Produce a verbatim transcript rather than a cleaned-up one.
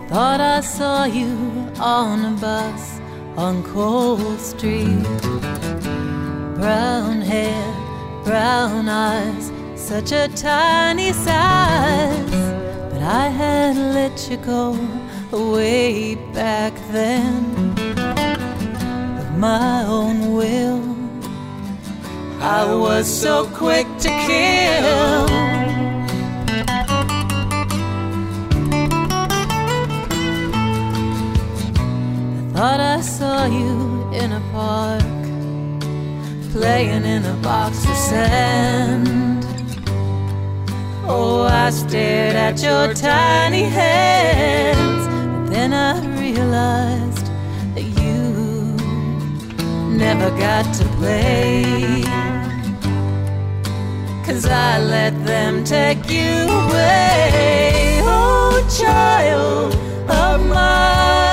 Thought I saw you on a bus on Cold Street. Brown hair, brown eyes, such a tiny size. But I had let you go way back then. Of my own will, I was so quick to kill. Thought I saw you in a park, playing in a box of sand. Oh, I stared at your tiny hands, but then I realized that you never got to play, 'cause I let them take you away. Oh, child of mine,